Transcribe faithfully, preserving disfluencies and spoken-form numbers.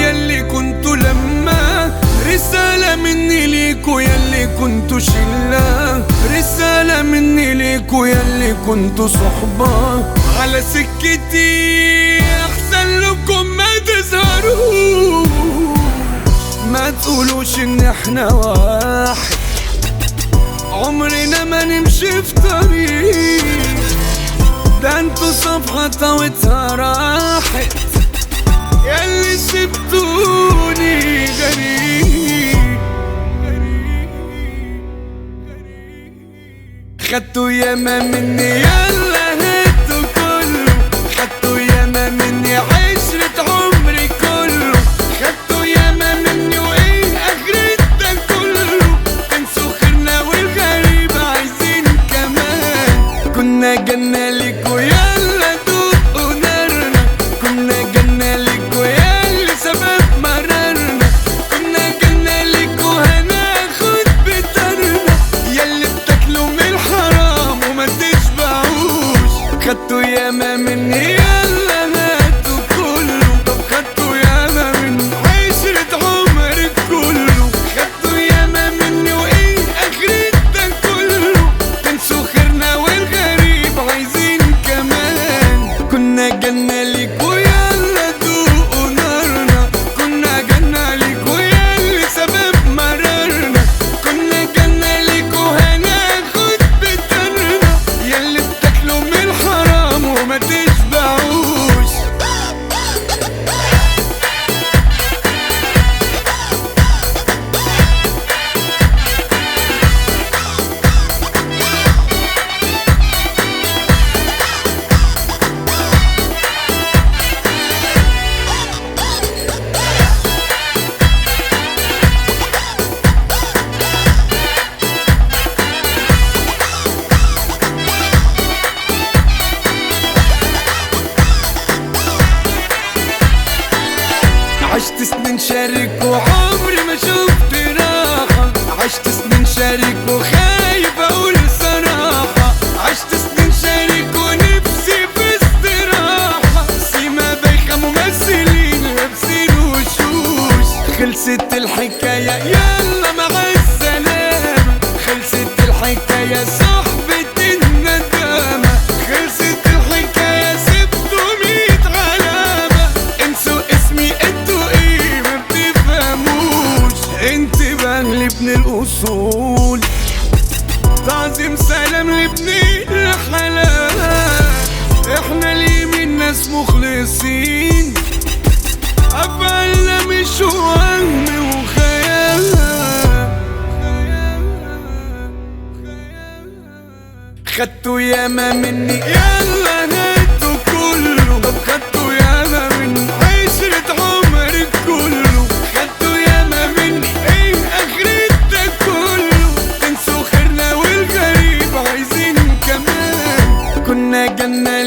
ياللي كنتوا لما، رسالة مني ليكوا ياللي كنتوا شلة، رسالة مني ليكوا ياللي كنتوا صحبة. على سكتي احسن لكم ما تظهروا، ما تقولوش ان احنا واحد، عمرنا ما نمشي في طريق، ده انتوا صفحة طويتها راحت، ياللي سبتوني غريب. خدتوا ياما مني يلا هدوا كله، خدتوا ياما مني عشرة عمري كله، خدتوا ياما مني وايه اخرت ده كله، تنسوا خيرنا والغريب عايزين كمان. كنا جنة ليكوا يلا دوقوا نارنا، كنا جنة ليكوا ياللي سبب مرارنا، كنا جنة ليكوا هناخد بطارنا، ياللي بتاكلوا من الحرام وما تشبعوش. خدتوا ياما مني يلا هاتوا كله، طب خدتوا ياما مني عشرة عمرك كله، خدتوا ياما مني وايه اخرت ده كله، تنسوا خيرنا والغريب عايزين كمان. كنا جنة ليكوا يلا دوقوا نارنا، كنا جنة ليكوا ياللي سبب مرارنا، كنا جنة ليكوا هناخد بطارنا، ياللي بتاكلوا من الحرام وما تشبعوش. عشت سنين شارك وعمري ما شفت راحة، عشت سنين شارك وخايف اقول صراحة، عشت سنين شارك ونفسي في استراحة، سيما بايخة ممثلين لابسين وشوش. خلصت الحكاية يلا مع السلامة، خلصت الحكاية صاحبة الندامة، خلصت الحكاية سبتوا ميت علامة، انسوا اسمي انتوا ايه ما بتفهموش. انتباه لابن الاصول، تعظيم سلام لابن الحلال، احنا اليمين ناس مخلصين، افعالنا مش وهم وخيال. خدتوا ياما مني يلا هاتوا كله، طب خدتوا ياما مني عشرة عمرك كله، خدتوا ياما مني ايه اخرت ده كله، تنسوا خيرنا والغريب عايزين كمان. كنا جنة